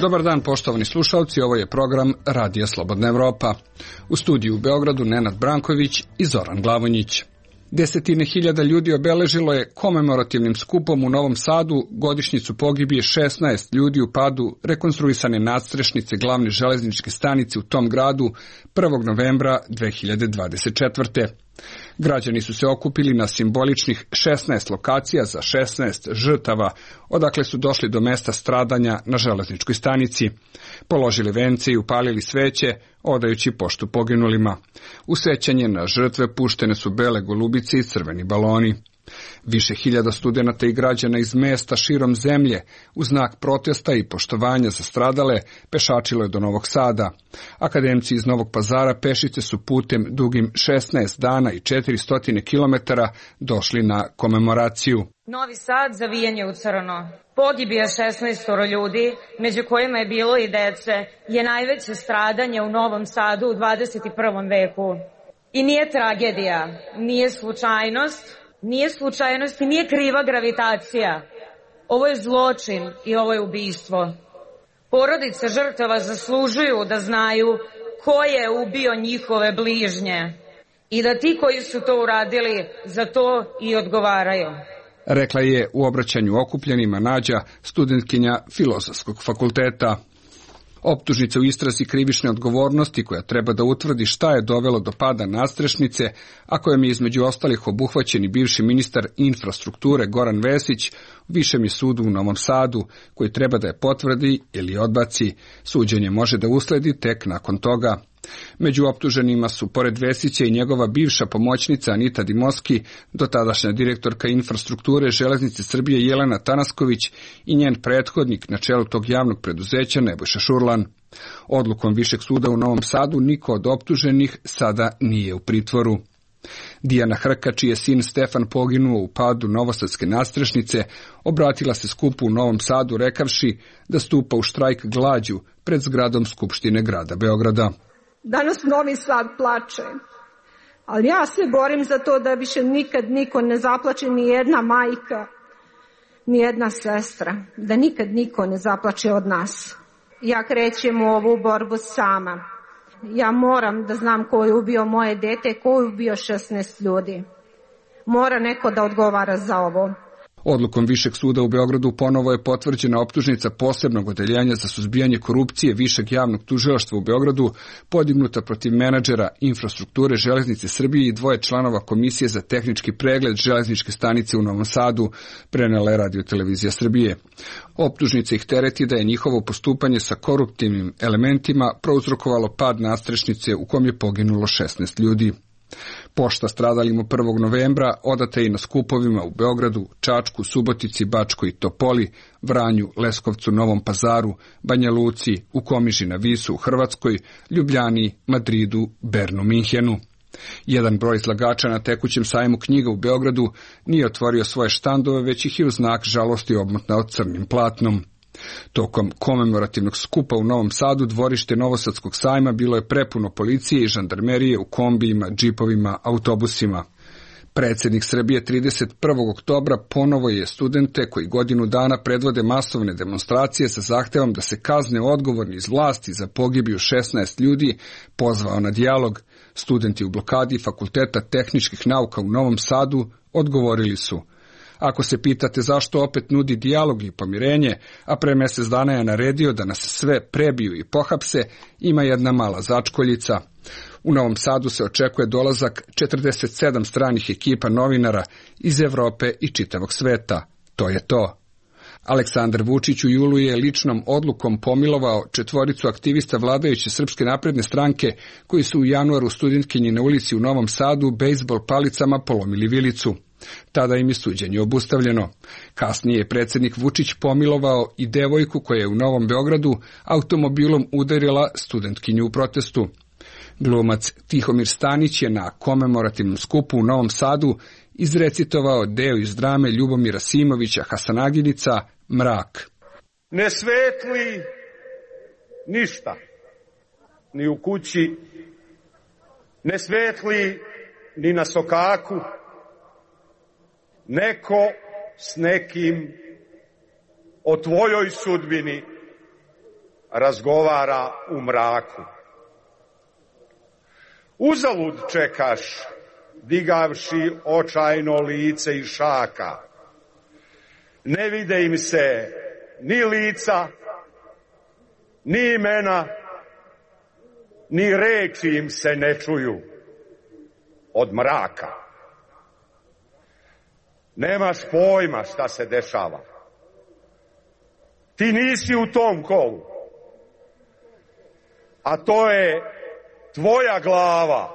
Dobar dan, poštovani slušalci, ovo je program Radija Slobodna Evropa. U studiju u Beogradu Nenad Branković i Zoran Glavonjić. Desetine hiljada ljudi obeležilo je komemorativnim skupom u Novom Sadu godišnjicu pogibije 16 ljudi u padu rekonstruisane nadstrešnice glavne železničke stanice u tom gradu 1. novembra 2024. Građani su se okupili na simboličnih 16 lokacija za 16 žrtava, odakle su došli do mesta stradanja na železničkoj stanici. Položili vence i upalili sveće, odajući poštu poginulima. U sećanje na žrtve puštene su bele golubice i crveni baloni. Više hiljada studenata i građana iz mesta širom zemlje, u znak protesta i poštovanja za stradale, pešačilo je do Novog Sada. Akademci iz Novog Pazara pešice su putem dugim 16 dana i 400 kilometara došli na komemoraciju. Novi Sad zavijanje u crno. Pogibija 16 ljudi, među kojima je bilo i dece, je najveće stradanje u Novom Sadu u 21. veku. I nije tragedija, nije slučajnost i nije kriva gravitacija. Ovo je zločin i ovo je ubistvo. Porodice žrtava zaslužuju da znaju ko je ubio njihove bližnje i da ti koji su to uradili za to i odgovaraju. Rekla je u obraćanju okupljenima Nađa, studentkinja Filozofskog fakulteta. Optužnica u istrazi krivične odgovornosti koja treba da utvrdi šta je dovelo do pada nadstrešnice, a kojom je između ostalih obuhvaćen i bivši ministar infrastrukture Goran Vesić, Višem je sudu u Novom Sadu, koji treba da je potvrdi ili odbaci. Suđenje može da usledi tek nakon toga. Među optuženima su, pored Vesića, i njegova bivša pomoćnica Anita Dimoski, dotadašnja direktorka infrastrukture Železnice Srbije Jelena Tanasković i njen prethodnik na čelu tog javnog preduzeća Nebojša Šurlan. Odlukom Višeg suda u Novom Sadu niko od optuženih sada nije u pritvoru. Dijana Hrka, čiji je sin Stefan poginuo u padu novosadske nadstrešnice, obratila se skupu u Novom Sadu rekavši da stupa u štrajk glađu pred zgradom Skupštine grada Beograda. Danas Novi Sad plače, ali ja se borim za to da više nikad niko ne zaplače, ni jedna majka, ni jedna sestra, da nikad niko ne zaplače od nas. Ja krećem u ovu borbu sama. Ja moram da znam ko je ubio moje dete, ko je ubio 16 ljudi. Mora neko da odgovara za ovo. Odlukom Višeg suda u Beogradu ponovo je potvrđena optužnica posebnog odeljenja za suzbijanje korupcije Višeg javnog tužilaštva u Beogradu, podignuta protiv menadžera infrastrukture Železnice Srbije i 2 članova Komisije za tehnički pregled železničke stanice u Novom Sadu, prenela je Radio-televizija Srbije. Optužnica ih tereti da je njihovo postupanje sa koruptivnim elementima prouzrokovalo pad nadstrešnice u kom je poginulo 16 ljudi. Pošta stradalima 1. novembra odata je i na skupovima u Beogradu, Čačku, Subotici, Bačkoj i Topoli, Vranju, Leskovcu, Novom Pazaru, Banja Luci, u Komiži na Visu u Hrvatskoj, Ljubljani, Madridu, Bernu, Minhenu. Jedan broj izlagača na tekućem sajmu knjiga u Beogradu nije otvorio svoje štandove, već ih je u znak žalosti obmotnao crnim platnom. Tokom komemorativnog skupa u Novom Sadu dvorište Novosadskog sajma bilo je prepuno policije i žandarmerije u kombijima, džipovima, autobusima. Predsjednik Srbije 31. oktobra ponovo je studente koji godinu dana predvode masovne demonstracije sa zahtevom da se kazne odgovorni iz vlasti za pogibiju 16 ljudi pozvao na dijalog. Studenti u blokadi Fakulteta tehničkih nauka u Novom Sadu odgovorili su: ako se pitate zašto opet nudi dijalog i pomirenje, a pre mjesec dana je naredio da nas sve prebiju i pohapse, ima jedna mala začkoljica. U Novom Sadu se očekuje dolazak 47 stranih ekipa novinara iz Evrope i čitavog sveta. To je to. Aleksandar Vučić u julu je ličnom odlukom pomilovao 4 aktivista vladajuće Srpske napredne stranke koji su u januaru studentkinjine ulici u Novom Sadu bejzbol palicama polomili vilicu. Tada im je suđenje obustavljeno. Kasnije je predsjednik Vučić pomilovao i devojku koja je u Novom Beogradu automobilom udarila studentkinju u protestu. Glumac Tihomir Stanić je na komemorativnom skupu u Novom Sadu izrecitovao deo iz drame Ljubomira Simovića Hasanaginica Mrak. Ne svetli ništa, ni u kući, ne svetli ni na sokaku, neko s nekim o tvojoj sudbini razgovara u mraku. Uzalud čekaš, digavši očajno lice iz šaka. Ne vide im se ni lica, ni imena, ni reči im se ne čuju od mraka. Nemaš pojma šta se dešava. Ti nisi u tom kolu, a to je tvoja glava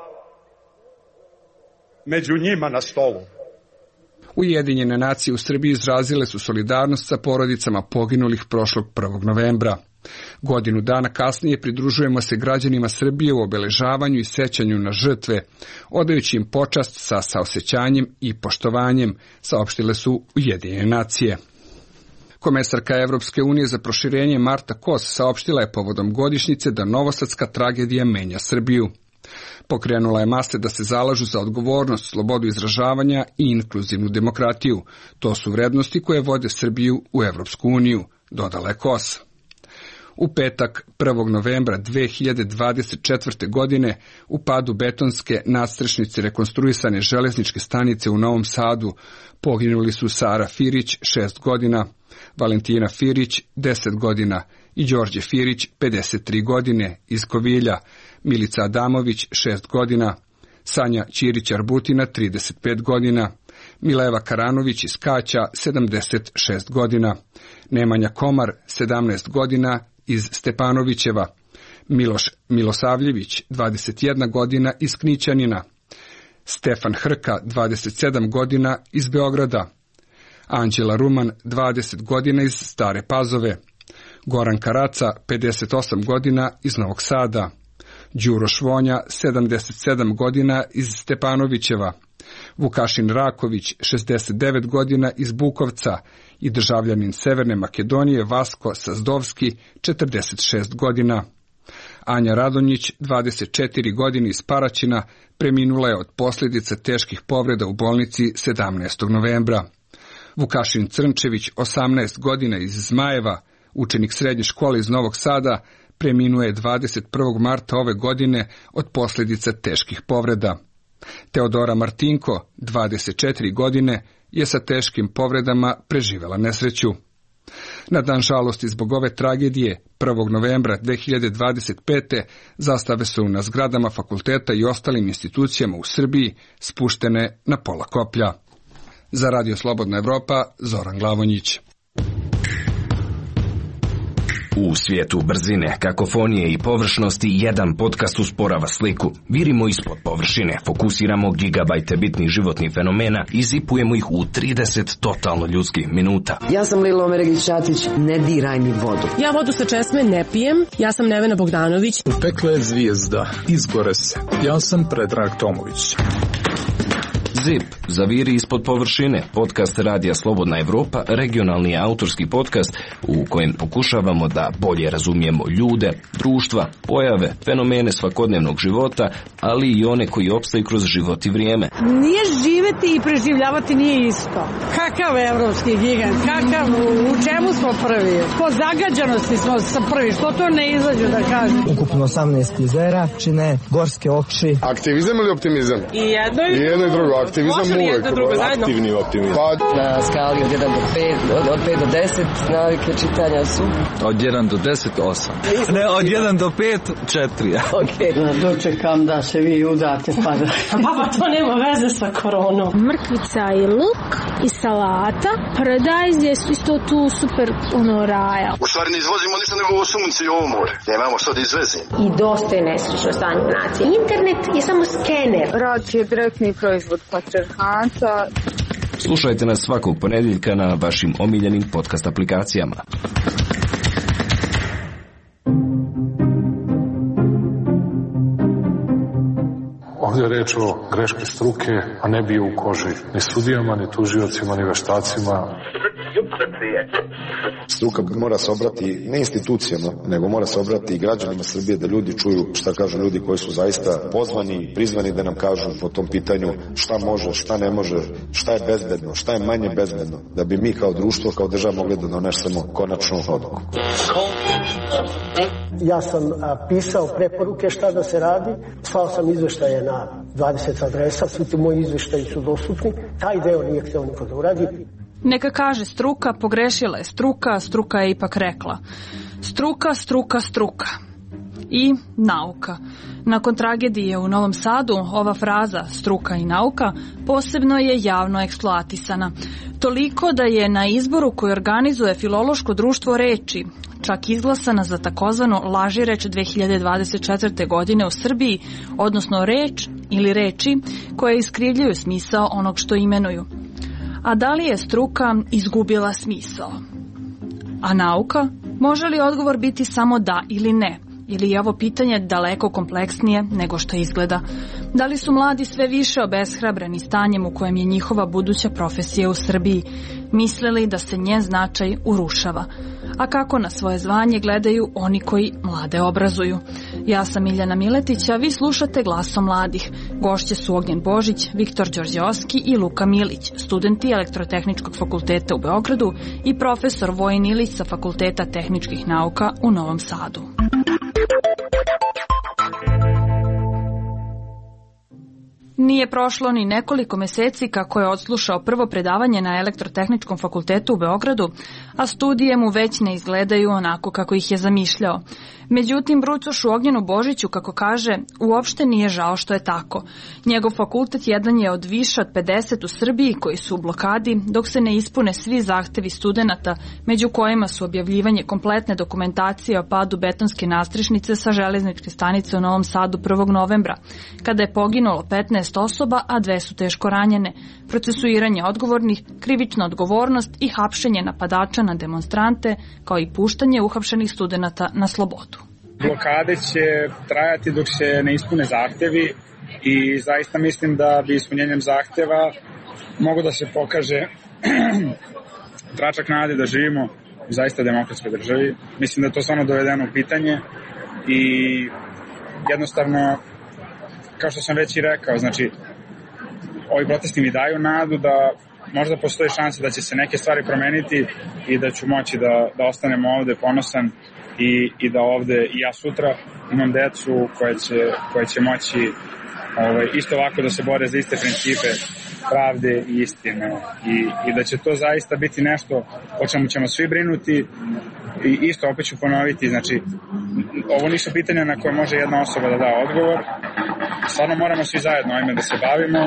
među njima na stolu. Ujedinjene nacije u Srbiji izrazile su solidarnost sa porodicama poginulih prošlog 1. novembra. Godinu dana kasnije pridružujemo se građanima Srbije u obeležavanju i sećanju na žrtve, odajući im počast sa saosećanjem i poštovanjem, saopštile su Ujedinjene nacije. Komesarka Evropske unije za proširenje Marta Kos saopštila je povodom godišnjice da novosadska tragedija menja Srbiju. Pokrenula je mase da se zalažu za odgovornost, slobodu izražavanja i inkluzivnu demokratiju. To su vrednosti koje vode Srbiju u Evropsku uniju, dodala je Kos. U petak 1. novembra 2024. godine u padu betonske nadstrešnice rekonstruisane železničke stanice u Novom Sadu poginuli su Sara Firić, 6 godina, Valentina Firić, 10 godina i Đorđe Firić, 53 godine, iz Kovilja, Milica Adamović, 6 godina, Sanja Ćirić-Arbutina, 35 godina, Mileva Karanović iz Kaća, 76 godina, Nemanja Komar, 17 godina, iz Stepanovićeva, Miloš Milosavljević, 21 godina, iz Knićanina, Stefan Hrka, 27 godina, iz Beograda, Anđela Ruman, 20 godina, iz Stare Pazove, Goran Karaca, 58 godina, iz Novog Sada, Đuro Švonja, 77 godina, iz Stepanovićeva, Vukašin Raković, 69 godina, iz Bukovca i državljanin Severne Makedonije Vasko Sazdovski, 46 godina. Anja Radonjić, 24 godine, iz Paraćina, preminula je od posljedica teških povreda u bolnici 17. novembra. Vukašin Crnčević, 18 godina, iz Zmajeva, učenik srednje škole iz Novog Sada, preminuo je 21. marta ove godine od posljedica teških povreda. Teodora Martinko, 24 godine, je sa teškim povredama preživela nesreću. Na dan žalosti zbog ove tragedije, 1. novembra 2025. zastave su na zgradama fakulteta i ostalim institucijama u Srbiji spuštene na pola koplja. Za Radio Slobodna Evropa, Zoran Glavonjić. U svijetu brzine, kakofonije i površnosti jedan podcast usporava sliku. Virimo ispod površine, fokusiramo gigabajte bitnih životnih fenomena i zipujemo ih u 30 totalno ljudskih minuta. Ja sam Lilo Omeregić-Ćatić, ne diraj mi vodu. Ja vodu sa česme ne pijem, ja sam Nevena Bogdanović. Upekla je zvijezda, izgore se. Ja sam Predrag Tomović. ZIP, zaviri ispod površine, podcast Radija Slobodna Evropa, regionalni autorski podcast u kojem pokušavamo da bolje razumijemo ljude, društva, pojave, fenomene svakodnevnog života, ali i one koji opstaju kroz život i vrijeme. Nije živeti i preživljavati nije isto. Kakav evropski gigant, kakav, u čemu smo prvi? Po zagađanosti smo prvi, što to ne izađu da kažem? Ukupno 18 jezera čine gorske oči. Aktivizam ili optimizam? I jedno i drugo. Aktivizam uvek, aktivni optimizam. Na skali od 1 do 5, od 5 do 10, navike čitanja su? Od 1 do 10, 8. Ne, od 1 do 5, 4. Ok. Dočekam da se vi udate, pa da... Baba, to nema veze sa koronom. Mrkvica i luk i salata. Paradajz je isto tu super raja. U stvari ne izvozimo ništa nego ovo sunce i ovo more. Nemamo što da izvezimo. I dosta je nesrećno stanje nacije. Internet je samo skener. Rad je direktni proizvod patrijarhata. Slušajte nas svakog ponedjeljka na vašim omiljenim podcast aplikacijama. Ovdje je reč o greški struke, a ne bio u koži ni sudijama, ni tužiocima, ni veštacima. Struka mora se obrati ne institucijama, nego mora se obrati i građanima Srbije, da ljudi čuju šta kažu ljudi koji su zaista pozvani, prizvani da nam kažu po tom pitanju šta može, šta ne može, šta je bezbedno, šta je manje bezbedno, da bi mi kao društvo, kao država mogli da donesemo konačnu odluku. Ja sam pisao preporuke šta da se radi, slao sam izveštaje na 20 adresa, svi ti moji izveštaji su dostupni, taj deo nije hteo niko da uradi. Neka kaže struka, pogrešila je struka, struka je ipak rekla. Struka, struka, struka. I nauka. Nakon tragedije u Novom Sadu, ova fraza struka i nauka posebno je javno eksploatisana. Toliko da je na izboru koji organizuje Filološko društvo reči čak izglasana za takozvanu lažireč 2024. godine u Srbiji, odnosno reč ili reči koje iskrivljuju smisao onog što imenuju. A da li je struka izgubila smisao? A nauka? Može li odgovor biti samo da ili ne? Ili je ovo pitanje daleko kompleksnije nego što izgleda? Da li su mladi sve više obeshrabreni stanjem u kojem je njihova buduća profesija u Srbiji, mislili da se njen značaj urušava? A kako na svoje zvanje gledaju oni koji mlade obrazuju? Ja sam Miljana Miletić, a vi slušate Glasom mladih. Gošće su Ognjen Božić, Viktor Đorđeovski i Luka Milić, studenti Elektrotehničkog fakulteta u Beogradu i profesor Vojin Ilić sa Fakulteta tehničkih nauka u Novom Sadu. Nije prošlo ni nekoliko meseci kako je odslušao prvo predavanje na Elektrotehničkom fakultetu u Beogradu, a studije mu već ne izgledaju onako kako ih je zamišljao. Međutim, brucošu Ognjenu Božiću, kako kaže, uopšte nije žao što je tako. Njegov fakultet jedan je od više od 50 u Srbiji koji su u blokadi, dok se ne ispune svi zahtevi studenata, među kojima su objavljivanje kompletne dokumentacije o padu betonske nastrešnice sa železničke stanice u Novom Sadu 1. novembra, kada je poginulo 15 osoba, a 2 su teško ranjene, procesuiranje odgovornih, krivična odgovornost i hapšenje napadača na demonstrante, kao i puštanje uhapšenih studenata na slobodu. Blokade će trajati dok se ne ispune zahtevi i zaista mislim da bi ispunjenjem zahteva mogu da se pokaže tračak nade da živimo u zaista demokratskoj državi. Mislim da je to stvarno dovedeno u pitanje i jednostavno, kao što sam već i rekao, znači ovi protesti mi daju nadu da možda postoji šansa da će se neke stvari promeniti i da ću moći da ostanem ovde ponosan i da ovde i ja sutra imam decu koje će moći isto ovako da se bore za iste principe pravde i istine i da će to zaista biti nešto o čemu ćemo svi brinuti i isto opet ću ponoviti, znači ovo nisu pitanja na koje može jedna osoba da da odgovor, stvarno moramo svi zajedno ovime da se bavimo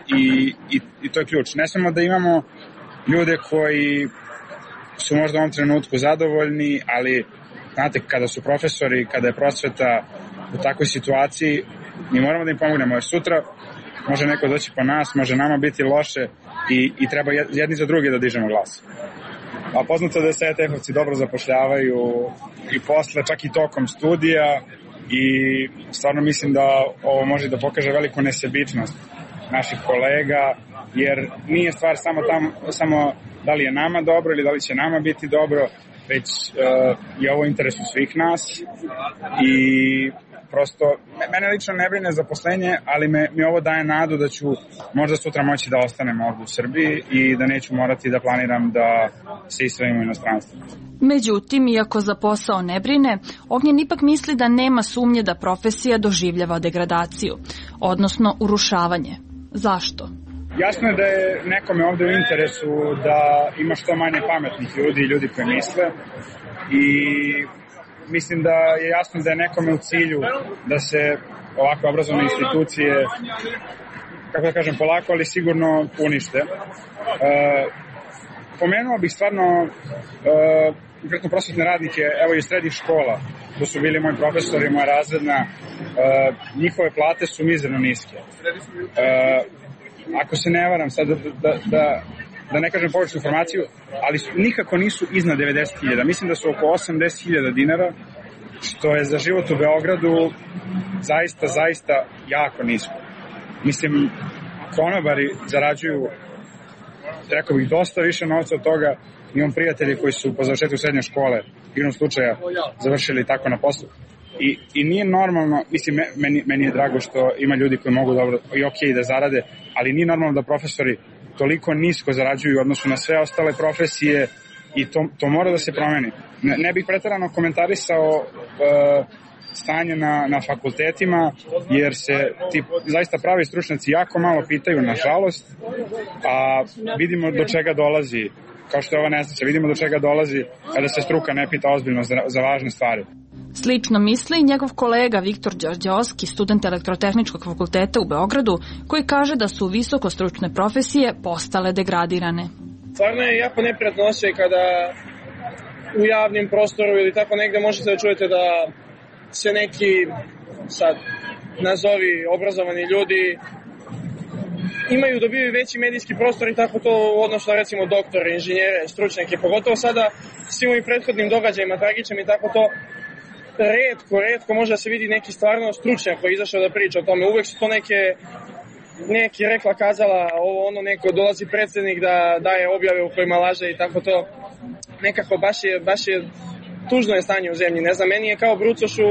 i to je ključ. Ne smemo da imamo ljude koji su možda u ovom trenutku zadovoljni, ali znate, kada su profesori, kada je prosveta u takvoj situaciji, mi moramo da im pomognemo, jer sutra može neko doći po nas, može nama biti loše i treba jedni za drugi da dižemo glas. A poznato da se ETF-ovci dobro zapošljavaju i posle, čak i tokom studija i stvarno mislim da ovo može da pokaže veliku nesebičnost naših kolega, jer nije stvar samo da li je nama dobro ili da li će nama biti dobro, već je ovo u interesu svih nas i prosto mene lično ne brine zaposlenje, ali mi ovo daje nadu da ću možda sutra moći da ostanem ovdje u Srbiji i da neću morati da planiram da se ispravim u inostranstvu. Međutim, iako za posao ne brine, Ognjen ipak misli da nema sumnje da profesija doživljava degradaciju, odnosno urušavanje. Zašto? Jasno je da je nekome ovde u interesu da ima što manje pametnih ljudi i ljudi koji misle i mislim da je jasno da je nekome u cilju da se ovakve obrazovne institucije, kako da kažem, polako, ali sigurno unište. Pomenuo bih stvarno konkretno prosvetne radnike, evo i srednjih škola, to su bili moji profesori, moja razredna, njihove plate su mizerno niske. Ako se ne varam sad da ne kažem pogrešnu informaciju, ali nikako nisu iznad 90.000. Mislim da su oko 80.000 dinara, što je za život u Beogradu zaista jako nisko. Mislim, konobari zarađuju, rekao bih, dosta više novca od toga Imam prijatelji koji su po završetku srednje škole, igrom slučaja, završili tako na poslu. I nije normalno, mislim, meni je drago što ima ljudi koji mogu dobro i okej da zarade, ali nije normalno da profesori toliko nisko zarađuju u odnosu na sve ostale profesije i to mora da se promeni. Ne bih preterano komentarisao stanje na fakultetima, jer se ti zaista pravi stručnjaci jako malo pitaju, nažalost, a vidimo do čega dolazi, kao što je ova nesreća, vidimo do čega dolazi kada se struka ne pita ozbiljno za važne stvari. Slično misli i njegov kolega Viktor Đorđeovski, student Elektrotehničkog fakulteta u Beogradu, koji kaže da su visokostručne profesije postale degradirane. Stvarno je jako neprijatno osjećaj kada u javnim prostoru ili tako negde možete da čujete da se neki, sad nazovi obrazovani ljudi, dobivaju veći medijski prostor i tako to u odnosu na recimo doktore, inženjere, stručnjake, pogotovo sada svim ovim prethodnim događajima, tragičnim i tako to, retko može da se vidi neki stvarno stručnjak koji je izašao da priča o tome. Uvek su to neki rekla kazala, neko dolazi predsjednik da daje objave u kojima laže i tako to. Nekako baš je tužno je stanje u zemlji. Ne znam, meni je kao brucošu,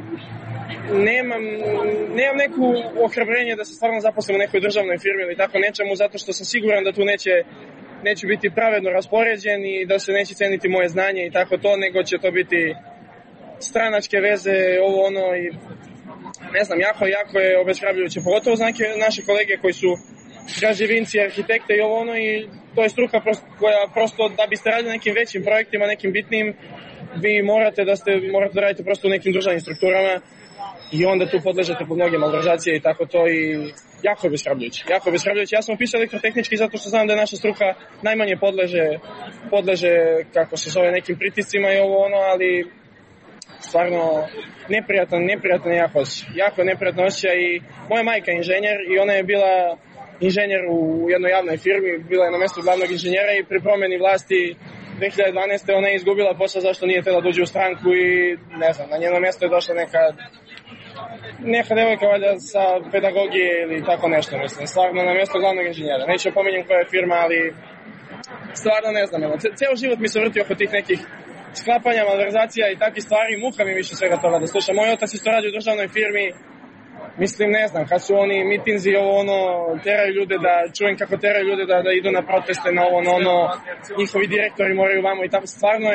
nemam neku ohrabrenje da se stvarno zaposlim u nekoj državnoj firmi ili tako nečemu, zato što sam siguran da tu neću biti pravedno raspoređen i da se neće ceniti moje znanje i tako to, nego će to biti stranačke veze, i ne znam, jako je obeshrabrujuće, pogotovo za neke naše kolege koji su građevinci, arhitekte i i to je struka koja prosto da biste radili nekim većim projektima, nekim bitnim, vi morate da radite prosto u nekim državnim strukturama i onda tu podležete pod mnoge malverzacije i tako to i jako je obeshrabrujuće. Ja sam upisao elektrotehnički zato što znam da je naša struka najmanje podleže kako se zove, nekim pritiscima i ali stvarno neprijatan je jako neprijatan osjećaj i moja majka je inženjer i ona je bila inženjer u jednoj javnoj firmi, bila je na mjestu glavnog inženjera i pri promjeni vlasti 2012. ona je izgubila posao zašto nije htjela da uđe u stranku i ne znam, na njeno mjesto je došla neka devojka valjda sa pedagogije ili tako nešto, mislim, stvarno na mjesto glavnog inženjera. Neću pominjem koja je firma, ali stvarno ne znam, ceo život mi se vrti oko tih nekih sklapanja, malverzacija i takvih stvari, muka mi više svega toga da slušam. Moj otac isto radi u državnoj firmi, mislim, ne znam, kad su oni mitinzi, teraju ljude čujem kako teraju ljude da idu na proteste, njihovi direktori moraju vamo i tako, stvarno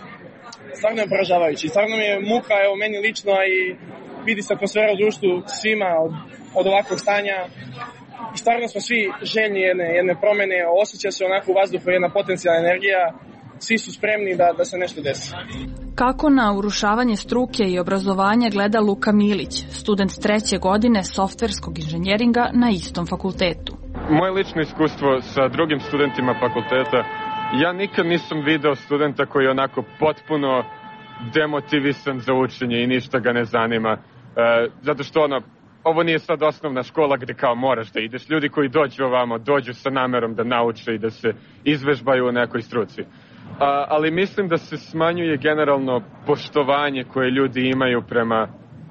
je poražavajući. Stvarno mi je muka, meni lično, a i vidi se atmosfera u društvu svima od ovakvog stanja. I stvarno smo svi željni jedne promene, osjeća se onako u vazduhu jedna potencijalna energija, svi su spremni da se nešto desi. Kako na urušavanje struke i obrazovanja gleda Luka Milić, student 3. godine softverskog inženjeringa na istom fakultetu? Moje lično iskustvo sa drugim studentima fakulteta, ja nikad nisam video studenta koji je onako potpuno demotivisan za učenje i ništa ga ne zanima. Zato što ovo nije sad osnovna škola gde kao moraš da ideš. Ljudi koji dođu ovamo, dođu sa namerom da nauče i da se izvežbaju u nekoj struci. Ali mislim da se smanjuje generalno poštovanje koje ljudi imaju prema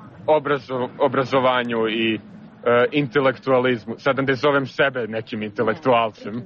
obrazovanju i intelektualizmu. Sada ne zovem sebe nekim intelektualcem.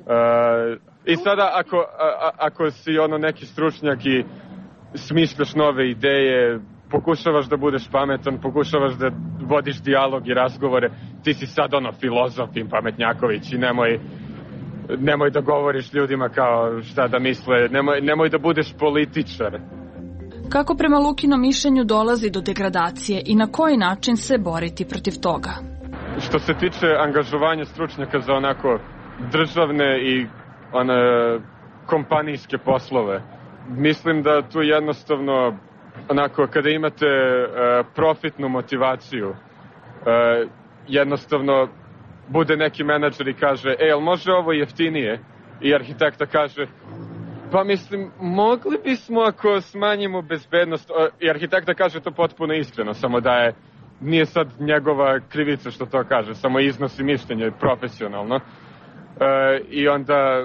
I sada ako si neki stručnjak i smišljaš nove ideje, pokušavaš da budeš pametan, pokušavaš da vodiš dijalog i razgovore, ti si sad filozof i pametnjaković i nemoj da govoriš ljudima kao šta da misle, nemoj da budeš političar. Kako prema Lukinom mišljenju dolazi do degradacije i na koji način se boriti protiv toga? Što se tiče angažovanja stručnjaka za onako državne i kompanijske poslove, mislim da tu jednostavno onako kada imate profitnu motivaciju, jednostavno bude neki menadžer i kaže, jel može ovo jeftinije? I arhitekta kaže, pa mislim, mogli bismo ako smanjimo bezbednost. I arhitekta kaže to potpuno iskreno, samo da nije sad njegova krivica što to kaže, samo iznosi mišljenje profesionalno. I onda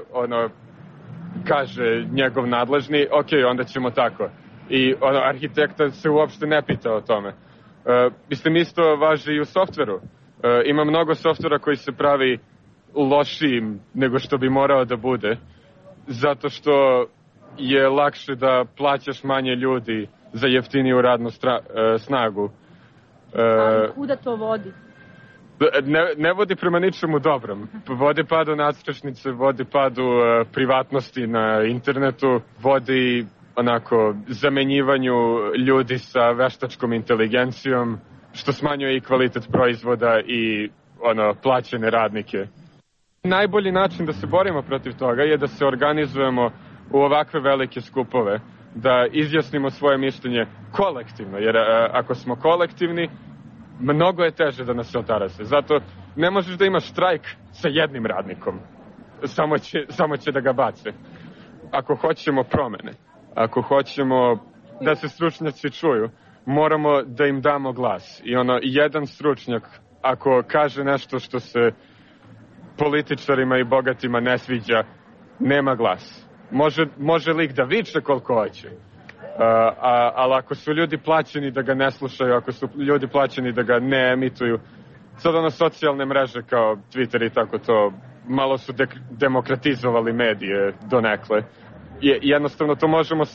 kaže njegov nadležni, ok, onda ćemo tako. I arhitekta se uopšte ne pita o tome. Mislim, isto važi i u softveru. Ima mnogo softvera koji se pravi lošijim nego što bi morao da bude, zato što je lakše da plaćaš manje ljudi za jeftiniju radnu snagu. Ali kuda to vodi? Ne vodi prema ničemu dobrom. Vodi padu nadstrešnice, vodi padu privatnosti na internetu, vodi onako zamenjivanju ljudi sa veštačkom inteligencijom, što smanjuje i kvalitet proizvoda i plaćene radnike. Najbolji način da se borimo protiv toga je da se organizujemo u ovakve velike skupove, da izjasnimo svoje mišljenje kolektivno, jer ako smo kolektivni, mnogo je teže da nas se otarase. Zato ne možeš da imaš štrajk sa jednim radnikom. Samo će da ga bace. Ako hoćemo promene, ako hoćemo da se stručnjaci čuju, moramo da im damo glas. I jedan stručnjak, ako kaže nešto što se političarima i bogatima ne sviđa, nema glas. Može lik da viče koliko hoće. Ali ako su ljudi plaćeni da ga ne slušaju, ako su ljudi plaćeni da ga ne emituju, sad socijalne mreže kao Twitter i tako to, malo su demokratizovali medije donekle. Jednostavno to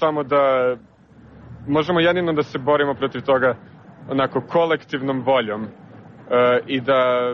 možemo jedino da se borimo protiv toga onako kolektivnom voljom i da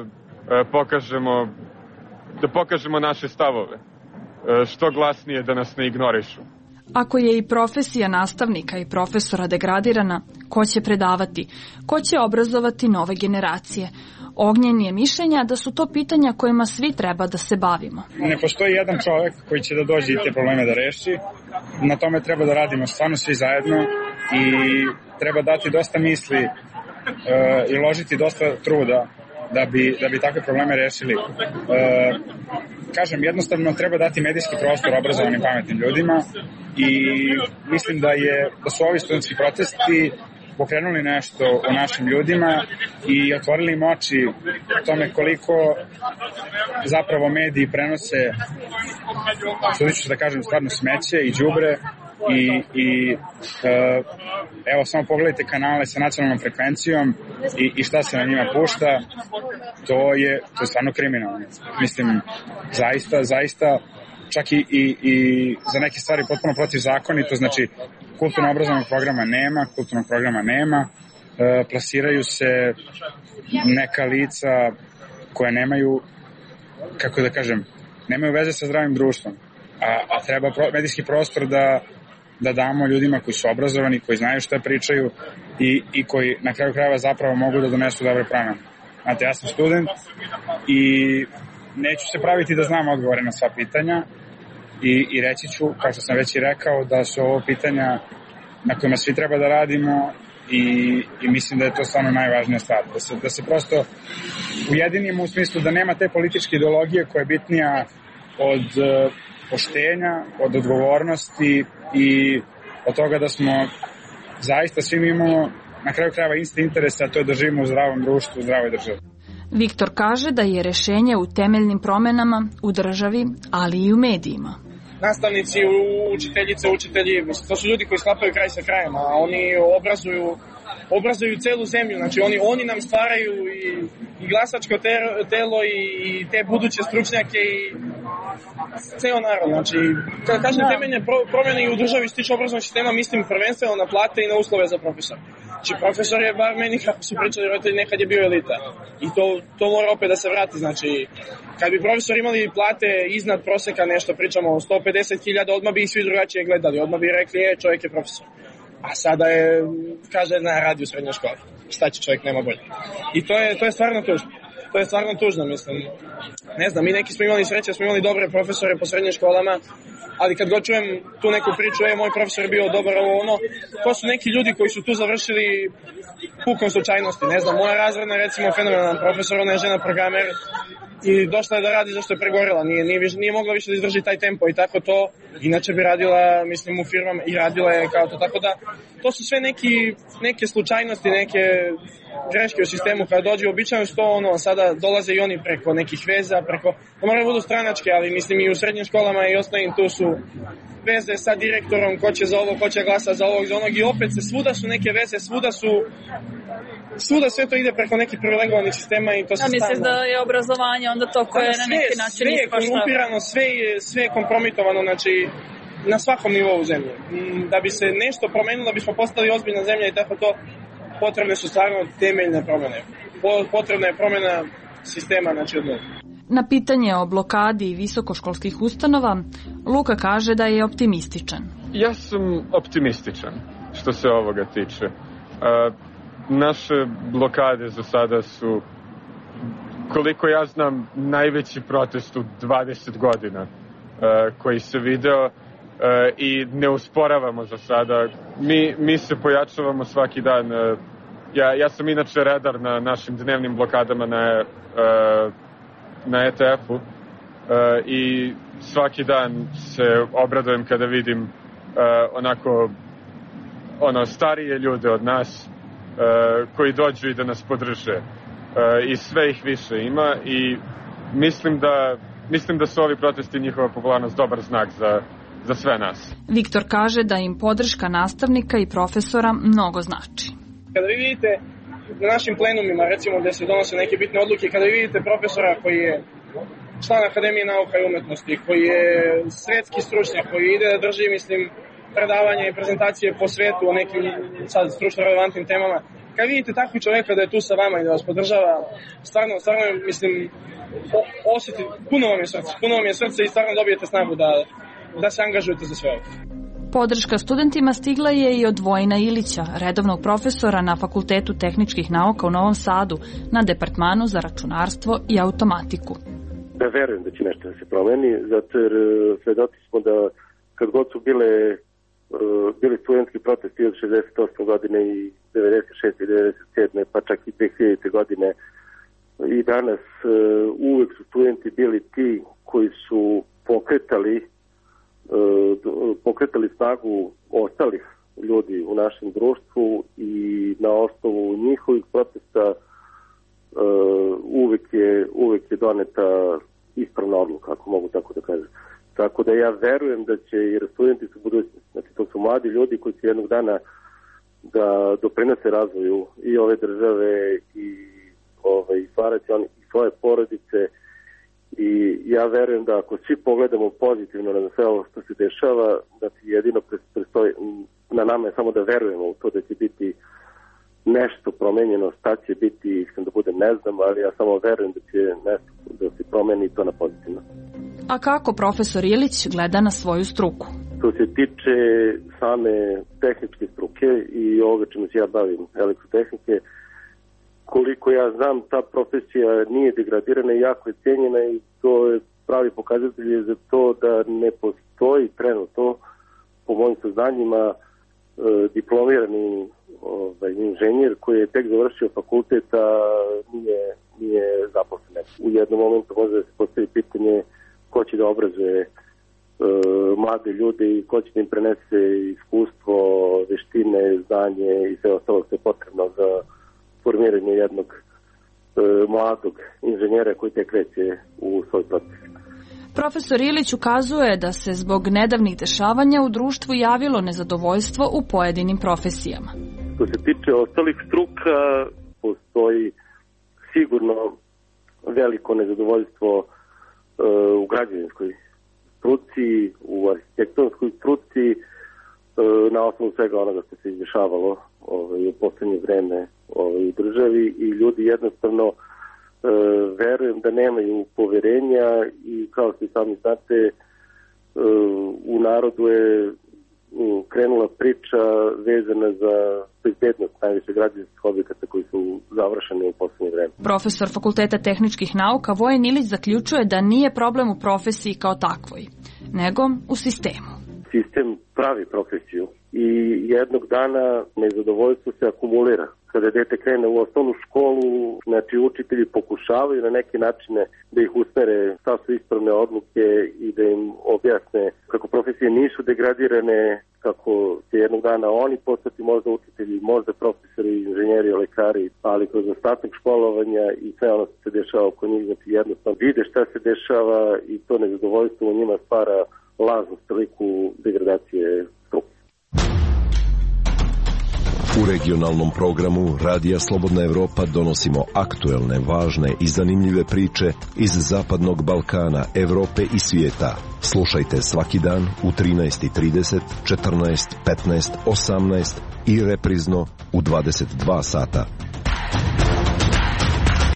pokažemo naše stavove. Što glasnije da nas ne ignorišu. Ako je i profesija nastavnika i profesora degradirana, ko će predavati? Ko će obrazovati nove generacije? Ognjen je mišljenja da su to pitanja kojima svi treba da se bavimo. Ne postoji jedan čovjek koji će da dođe i te probleme da reši. Na tome treba da radimo stvarno svi zajedno i treba dati dosta misli i uložiti dosta truda da bi takve probleme rešili. Kažem, jednostavno treba dati medijski prostor obrazovanim pametnim ljudima i mislim da su ovi studentski protesti pokrenuli nešto u našim ljudima i otvorili im oči tome koliko zapravo mediji prenose, sudit ću da kažem, stvarno smeće i đubre i evo samo pogledajte kanale sa nacionalnom frekvencijom i šta se na njima pušta, to je stvarno kriminalno. Mislim, zaista čak i za neke stvari potpuno protivzakonito, znači kulturno-obrazovnog programa nema, plasiraju se neka lica koja nemaju, kako da kažem, nemaju veze sa zdravim društvom, a treba medijski prostor da damo ljudima koji su obrazovani, koji znaju šta pričaju i koji na kraju krajeva zapravo mogu da donesu dobre promene. Znate, ja sam student i neću se praviti da znam odgovore na sva pitanja i reći ću, kao što sam već i rekao, da su ovo pitanja na kojima svi treba da radimo i mislim da je to stvarno najvažnija stvar. Da se prosto ujedinimo u smislu da nema te političke ideologije koja je bitnija od poštenja, od odgovornosti i od toga da smo zaista svi imamo na kraju krajeva isti interes, a to je da živimo u zdravom društvu, u zdravoj državi. Viktor kaže da je rešenje u temeljnim promenama u državi, ali i u medijima. Nastavnici, učiteljice, učitelji, to su ljudi koji sklapaju kraj sa krajem, a oni obrazuju celu zemlju, znači oni nam stvaraju i glasačko telo i te buduće stručnjake i ceo narod, znači kada kažem temeljne promjene i u državi stiče obrazovnog sistema, mislim prvenstveno na plate i na uslove za profesor. Znači profesor je, bar meni kako su pričali roditelji, nekad je bio elita i to mora opet da se vrati, znači kad bi profesori imali plate iznad proseka, nešto pričamo o 150.000, odmah bi ih svi drugačije gledali, odmah bi rekli čovjek je profesor. A sada kaže na radiju srednje škole. Šta će čovjek, nema bolje. I to je stvarno tužno. To je stvarno tužno, mislim. Ne znam, mi neki smo imali sreće, smo imali dobre profesore po srednjim školama, ali kad god čujem tu neku priču, moj profesor je bio dobar, to su neki ljudi koji su tu završili pukom slučajnosti. Ne znam, moja razredna, recimo, fenomenalan profesor, ona je žena programer i došla je da radi zašto je pregorela, nije mogla više da izdrži taj tempo i tako to, inače bi radila, mislim, u firmama i radila je kao to, tako da to su sve neke slučajnosti, neke greške u sistemu kada dođe, običajno su to sada dolaze i oni preko nekih veza, to moraju budu stranačke, ali mislim i u srednjim školama i ostalim tu su veze sa direktorom, ko će za ovo, ko će glasa za ovog, za onog i opet svuda su neke veze, svuda sve to ide preko nekih privilegovanih sistema i to se stalno. Misliš da je obrazovanje onda to koje na neki način ispaštava? Sve je korumpirano, sve je kompromitovano, znači na svakom nivou zemlje. Da bi se nešto promenilo, da bismo postali ozbiljna zemlja i tako to, potrebne su stvarno temeljne promene. Potrebna je promena sistema, znači odmah. Na pitanje o blokadi visokoškolskih ustanova, Luka kaže da je optimističan. Ja sam optimističan što se ovoga tiče. Naše blokade za sada su, koliko ja znam, najveći protest u 20 godina koji se video i ne usporavamo za sada. Mi se pojačavamo svaki dan. Ja sam inače redar na našim dnevnim blokadama na ETF-u i svaki dan se obradujem kada vidim starije ljude od nas koji dođu i da nas podrže i sve ih više ima i mislim da su ovi protesti i njihova popularnost dobar znak za sve nas. Viktor kaže da im podrška nastavnika i profesora mnogo znači. Kada vi vidite na našim plenumima, recimo gde se donose neke bitne odluke, kada vi vidite profesora koji je član Akademije nauka i umetnosti, koji je svetski stručnjak, koji ide da drži, predavanja i prezentacije po svetu o nekim sad stručno relevantnim temama, kad vidite takvog čoveka da je tu sa vama i da vas podržava, stvarno, osjeti, puno vam je srce i stvarno dobijete snagu da se angažujete za sve ovo. Podrška studentima stigla je i od Vojina Ilića, redovnog profesora na Fakultetu tehničkih nauka u Novom Sadu, na departmanu za računarstvo i automatiku. Da verujem da će nešto da se promeni, zato jer svedoci smo da kad god su bili studentski protesti od 68. godine i 96. i 97. pa čak i 2000. godine i danas uvek su studenti bili ti koji su pokretali snagu ostalih ljudi u našem društvu i na osnovu njihovih protesta uvek je doneta ispravna odluka, ako mogu tako da kažem. Tako da ja verujem da će, jer studenti su budućnosti, znači to su mladi ljudi koji će jednog dana da doprinose razvoju i ove države i stvarati oni i svoje porodice. I ja verujem da ako svi pogledamo pozitivno na sve ovo što se dešava, da jedino prestoji, na nama je samo da verujemo u to da će biti nešto promenjeno, šta će biti, iskreno da bude ne znam, ali ja samo verujem da će nešto da se promeni i to na pozitivno. A kako profesor Ilić gleda na svoju struku? Što se tiče same tehničke struke i ove čemu se ja bavim, elektrotehnike, koliko ja znam, ta profesija nije degradirana i jako je cijenjena i to je pravi pokazatelj za to da ne postoji trenutno, po mojim saznanjima, diplomirani inženjer koji je tek završio fakultet, a nije zaposlen. U jednom momentu može da se postavi pitanje ko će da obrazuje mlade ljude i ko će da im prenese iskustvo, veštine, znanje i sve ostalo što je potrebno za formiranje jednog mladog inženjera koji tek kreće u svoj proces. Profesor Ilić ukazuje da se zbog nedavnih dešavanja u društvu javilo nezadovoljstvo u pojedinim profesijama. Što se tiče ostalih struka, postoji sigurno veliko nezadovoljstvo u građevinskoj struci, u arhitektonskoj struci, na osnovu svega onoga što se izdešavalo u poslednje vreme u državi i ljudi jednostavno verujem da nemaju poverenja i kao što i sami znate u narodu je krenula priča vezana za bezbednost najviše građevinskih objekata koji su završeni u poslednje vreme. Profesor Fakulteta tehničkih nauka Vojin Ilić zaključuje da nije problem u profesiji kao takvoj, nego u sistemu. Sistem pravi profesiju i jednog dana nezadovoljstvo se akumulira. Kada dete krene u osnovnu školu, znači učitelji pokušavaju na neke načine da ih usmere šta su ispravne odluke i da im objasne kako profesije nisu degradirane, kako će jednog dana oni postati možda učitelji, možda profesori, inženjeri, lekari, ali kroz ostatak školovanja i sve ono što se dešava oko njih, znači jednostavno vide šta se dešava i to nezadovoljstvo u njima stvara lažnu sliku degradacije struke. U regionalnom programu Radija Slobodna Evropa donosimo aktuelne, važne i zanimljive priče iz Zapadnog Balkana, Evrope i svijeta. Slušajte svaki dan u 13:30, 14, 15, 18 i reprizno u 22 sata.